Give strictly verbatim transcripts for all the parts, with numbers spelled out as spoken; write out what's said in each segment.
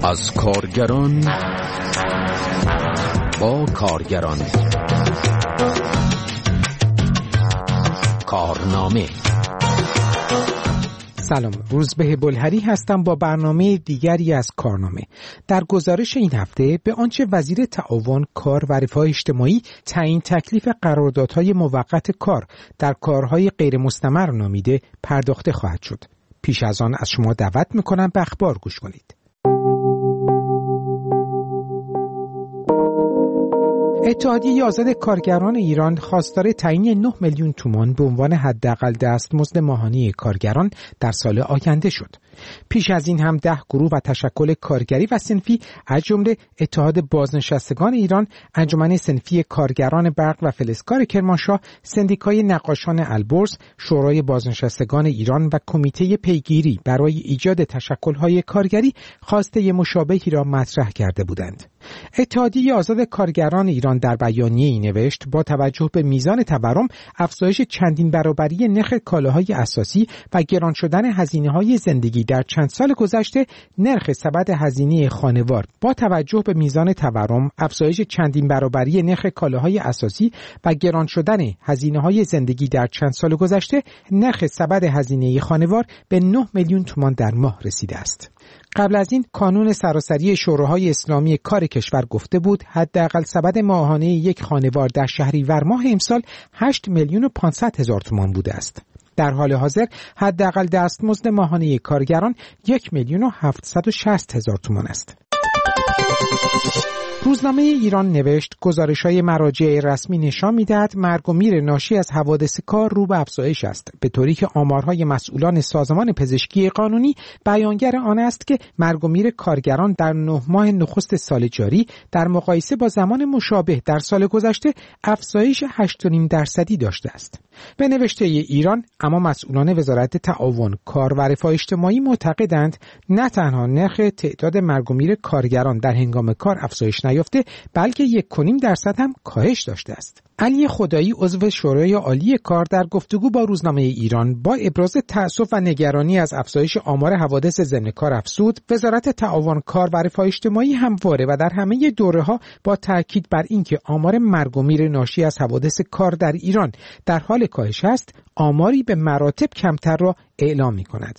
از کارگران با کارگران. کارنامه. سلام، روزبه بلهری هستم با برنامه دیگری از کارنامه. در گزارش این هفته به آنچه وزیر تعاون، کار و رفاه اجتماعی تعیین تکلیف قراردادهای موقت کار در کارهای غیر مستمر نامیده پرداخته خواهد شد. پیش از آن از شما دعوت میکنم به اخبار گوش کنید. اتحادیه آزاد کارگران ایران خواستار تعیین نه میلیون تومان به عنوان حداقل دستمزد ماهانه کارگران در سال آینده شد. پیش از این هم ده گروه و تشکل کارگری و صنفی از جمله اتحاد بازنشستگان ایران، انجمن صنفی کارگران برق و فلزکار کرمانشاه، سندیکای نقاشان البرز، شورای بازنشستگان ایران و کمیته پیگیری برای ایجاد تشکل‌های کارگری خواسته مشابهی را مطرح کرده بودند. اتحادیه آزاد کارگران ایران در بیانیه‌ای نوشت با توجه به میزان تورم، افزایش چندین برابری نرخ کالاهای اساسی و گران شدن هزینه‌های زندگی در چند سال گذشته، نرخ سبد هزینه خانوار با توجه به میزان تورم، افزایش چندین برابری نرخ کالاهای اساسی و گران شدن هزینه‌های زندگی در چند سال گذشته، نرخ سبد هزینه خانوار به نه میلیون تومان در ماه رسیده است. قبل از این کانون سراسری شوراهای اسلامی کار کشور گفته بود حداقل سبد ماهانه یک خانوار در شهریور ماه امسال هشت میلیون و پانصد هزار تومان بوده است. در حال حاضر حداقل دستمزد ماهانه کارگران یک میلیون و هفتصد و شصت هزار تومان است. روزنامه ایران نوشت گزارش‌های مراجع رسمی نشان می‌دهد مرگ و میر ناشی از حوادث کار رو به افزایش است، به طوری که آمارهای مسئولان سازمان پزشکی قانونی بیانگر آن است که مرگ و میر کارگران در نه ماه نخست سال جاری در مقایسه با زمان مشابه در سال گذشته افزایش هشت و نیم درصدی داشته است. به نوشته ایران، اما مسئولان وزارت تعاون، کار و رفاه اجتماعی معتقدند نه تنها نرخ تعداد مرگ و میر کارگران در هنگام کار افزایش نیافته، بلکه یک و نیم درصد هم کاهش داشته است. علی خدایی عضو شورای عالی کار در گفتگو با روزنامه ایران با ابراز تأسف و نگرانی از افزایش آمار حوادث ضمن کار افزود وزارت تعاون، کار و رفاه اجتماعی همواره و در همه دوره‌ها با تاکید بر اینکه آمار مرگ و میر ناشی از حوادث کار در ایران در حال کاهش است، آماری به مراتب کمتر را اعلام می‌کند.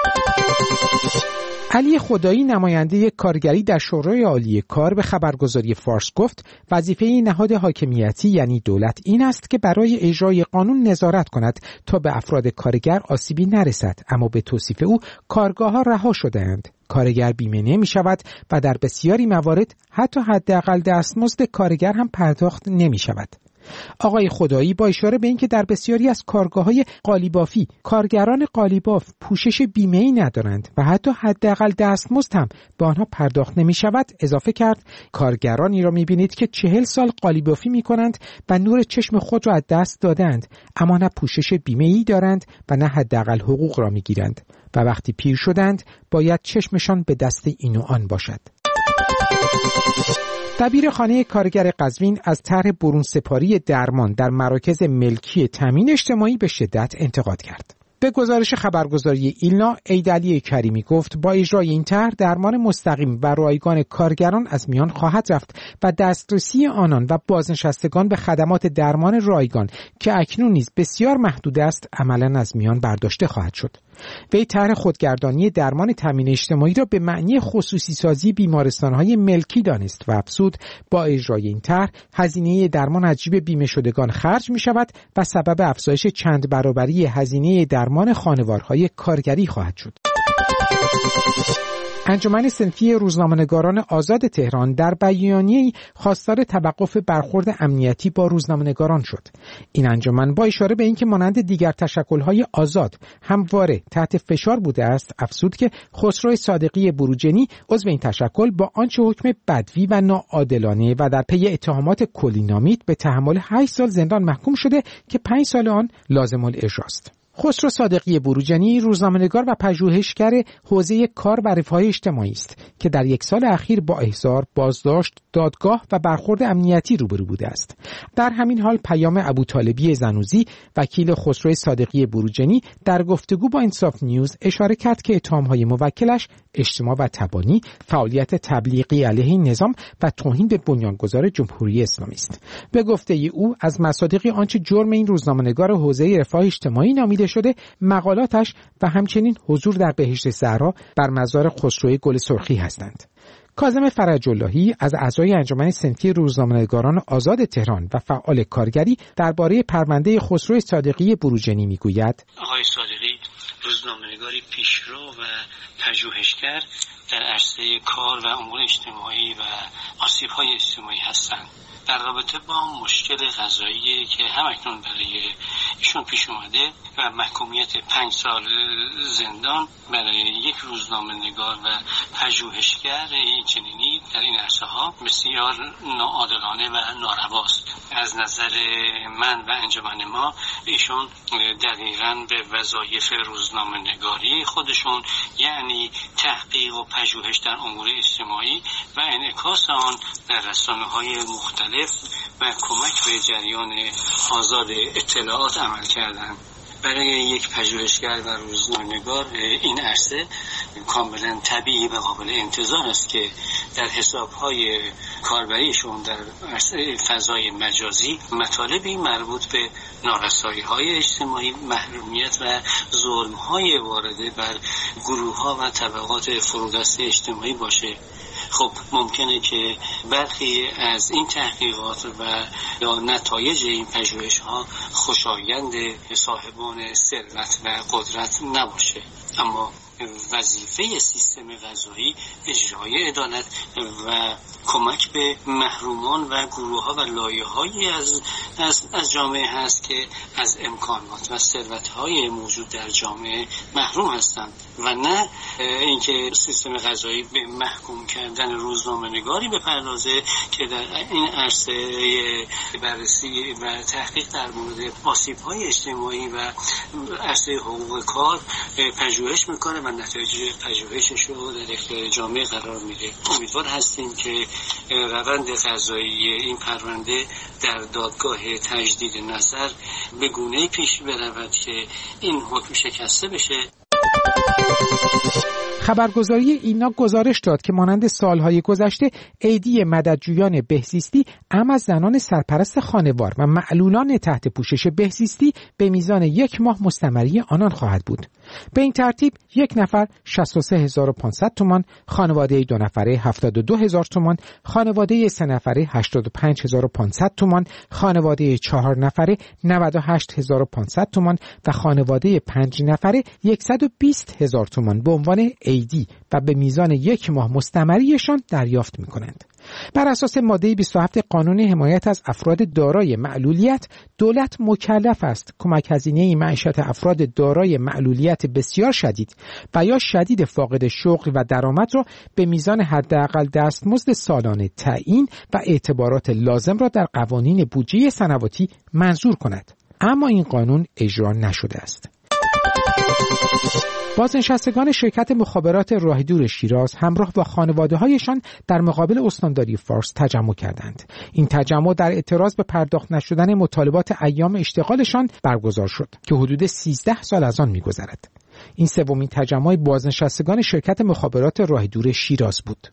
علی خدایی نماینده کارگری در شورای عالی کار به خبرگزاری فارس گفت وظیفه نهاد حاکمیتی یعنی دولت این است که برای اجرای قانون نظارت کند تا به افراد کارگر آسیبی نرسد، اما به توصیف او کارگاه‌ها رها شده‌اند. کارگر بیمه نمی شود و در بسیاری موارد حتی حداقل دستمزد کارگر هم پرداخت نمی شود. آقای خدایی با اشاره به اینکه در بسیاری از کارگاه‌های قالیبافی کارگران قالیباف پوشش بیمه‌ای ندارند و حتی حداقل دستمزد هم به آنها پرداخت نمی‌شود اضافه کرد کارگرانی را می‌بینید که چهل سال قالیبافی می‌کنند و نور چشم خود را از دست دادند، اما نه پوشش بیمه‌ای دارند و نه حداقل حقوق را می‌گیرند و وقتی پیر شدند باید چشمشان به دست این و آن باشد. دبیر خانه کارگر قزوین از طرح برون سپاری درمان در مراکز ملکی تامین اجتماعی به شدت انتقاد کرد. به گزارش خبرگزاری ایلنا، ایدعلی کریمی گفت با اجرای این طرح درمان مستقیم و رایگان کارگران از میان خواهد رفت و دسترسی آنان و بازنشستگان به خدمات درمان رایگان که اکنون نیز بسیار محدود است عملاً از میان برداشته خواهد شد. وی طرح خودگردانی درمان تامین اجتماعی را به معنی خصوصی سازی بیمارستان‌های ملکی دانست و افزود با اجرای این طرح هزینه درمان از جیب بیمه شدگان خرج می‌شود و سبب افزایش چند برابری هزینه درمان خانوارهای کارگری خواهد شد. انجمن صنفی روزنامه‌نگاران آزاد تهران در بیانیه‌ای خواستار توقف برخورد امنیتی با روزنامه‌نگاران شد. این انجمن با اشاره به اینکه مانند دیگر تشکل‌های آزاد همواره تحت فشار بوده است، افزود که خسرو صادقی بروجنی عضو این تشکل با آنچه حکم بدوی و ناعادلانه و در پی اتهامات کلی نامید به تحمل هشت سال زندان محکوم شده که پنج سال آن لازم الاجراست. خسرو صادقی بروجنی روزنامه‌نگار و پژوهشگر حوزه کار و رفاه اجتماعی است که در یک سال اخیر با احضار، بازداشت، دادگاه و برخورد امنیتی روبرو بوده است. در همین حال پیام ابوطالبی زنوزی وکیل خسرو صادقی بروجنی در گفتگو با انصاف نیوز اشاره کرد که اتهام‌های موکلش اجتماع و تبانی، فعالیت تبلیغی علیه نظام و توهین به بنیانگذار جمهوری اسلامی است. به گفته او از مصادیق آنچه جرم این روزنامه‌نگار حوزه رفاه اجتماعی نامیده شده، مقالاتش و همچنین حضور در بهشت زهرا بر مزار خسرو گل سرخی هستند. کاظم فرج اللهی از اعضای انجمن صنفی روزنامه‌نگاران آزاد تهران و فعال کارگری درباره پرونده خسرو صادقی بروجنی میگوید: آقای صادقی روزنامه‌نگاری پیشرو و پژوهشگر در عرصه کار و امور اجتماعی و آسیب‌های اجتماعی هستند. در رابطه با مشکل قضایی که همکنون برای ایشون پیش اومده و محکومیت پنج سال زندان برای یک روزنامه‌نگار و پژوهشگر این چنینی در این عرصه ها بسیار ناعادلانه و نارواست. از نظر من و انجمن ما ایشون دقیقاً به وظایف روزنامه‌نگاری خودشون، یعنی تحقیق و پژوهش در امور اجتماعی و انعکاس آن در رسانه‌های مختلف و کمک به جریان آزاد اطلاعات عمل کردند. برای یک پژوهشگر و روزنامه‌نگار این عرصه کاملا طبیعی و قابل انتظار است که در حساب‌های کاربریشون در عرصه فضای مجازی مطالبی مربوط به نارسایی‌های اجتماعی، محرومیت و ظلم‌های وارده بر گروه‌ها و طبقات فرودسته اجتماعی باشه. خب ممکنه که برخی از این تحقیقات و یا نتایج این پژوهش‌ها خوشایند صاحبان ثروت و قدرت نباشه، اما وظیفه سیستم قضایی اجرای عدالت و کمک به محرومان و گروه‌ها و لایه‌هایی از از از جامعه هست که از امکانات و ثروت‌های موجود در جامعه محروم هستند و نه اینکه سیستم قضایی به محکوم کردن روزنامه‌نگاری بپردازه که در این عرصه بررسی و تحقیق در مورد آسیب‌های اجتماعی و عرصه حقوق کار پژوهش میکنه و نتایج پژوهشش رو در اختیار جامعه قرار میده. امیدوار هستیم که روند قضایی این پرونده در دادگاه تجدید نظر به گونه‌ای پیش برود که این حکم شکسته بشه. خبرگزاری اینا گزارش داد که مانند سالهای گذشته عیدی مددجویان بهزیستی اما از زنان سرپرست خانوار و معلولان تحت پوشش بهزیستی به میزان یک ماه مستمری آنان خواهد بود. به این ترتیب یک نفر شصت و سه هزار و پانصد تومان، خانواده دو نفره هفتاد و دو هزار تومان، خانواده سه نفره هشتاد و پنج هزار و پانصد تومان، خانواده چهار نفره نود و هشت هزار و پانصد تومان و خانواده پنج نفره صد و بیست هزار تومان به عنوان عیدی و به میزان یک ماه مستمریشان دریافت می‌کنند. بر اساس ماده بیست و هفت قانون حمایت از افراد دارای معلولیت، دولت مکلف است کمک هزینه معیشت افراد دارای معلولیت بسیار شدید و یا شدید فاقد شغل و درآمد را به میزان حداقل دستمزد سالانه تعیین و اعتبارات لازم را در قوانین بودجه سنواتی منظور کند. اما این قانون اجرا نشده است. بازنشستگان شرکت مخابرات راه دور شیراز همراه با خانواده‌هایشان در مقابل استانداری فارس تجمع کردند. این تجمع در اعتراض به پرداخت نشدن مطالبات ایام اشتغالشان برگزار شد که حدود سیزده سال از آن می‌گذرد. این سومین تجمع بازنشستگان شرکت مخابرات راه دور شیراز بود.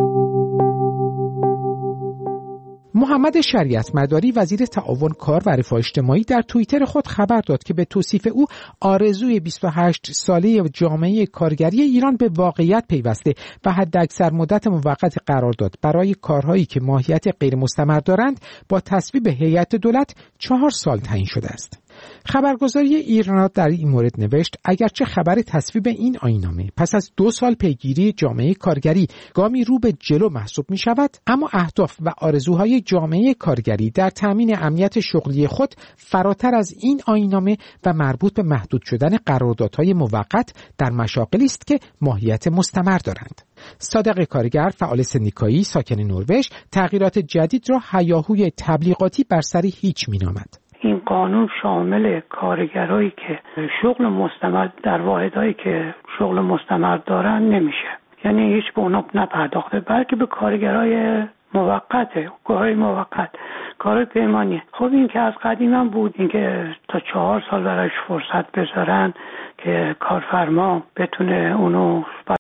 محمد شریعت مداری وزیر تعاون کار و رفاه اجتماعی در توییتر خود خبر داد که به توصیف او آرزوی بیست و هشت ساله جامعه کارگری ایران به واقعیت پیوسته و حداکثر مدت موقت قرار داد برای کارهایی که ماهیت غیر مستمر دارند با تصویب هیئت دولت چهار سال تعیین شده است. خبرگزاری ایرنا در این مورد نوشت اگرچه خبر تصویب این آیین‌نامه پس از دو سال پیگیری جامعه کارگری گامی رو به جلو محسوب می شود، اما اهداف و آرزوهای جامعه کارگری در تامین امنیت شغلی خود فراتر از این آیین‌نامه و مربوط به محدود شدن قراردادهای موقت در مشاغلی است که ماهیت مستمر دارند. صادق کارگر، فعال سندیکایی ساکن نروژ، تغییرات جدید را هیاهوی تبلیغاتی بر سر هیچ می‌نامد. این قانون شامل کارگرایی که شغل مستمر در واحدهایی که شغل مستمر دارن نمیشه، یعنی هیچ به اونا نپرداخته، بلکه به کارگرای موقته، کارهای موقت، کار پیمانی. خب این که از قدیم هم بود، این که تا چهار سال برایش فرصت بذارن که کارفرما بتونه اونو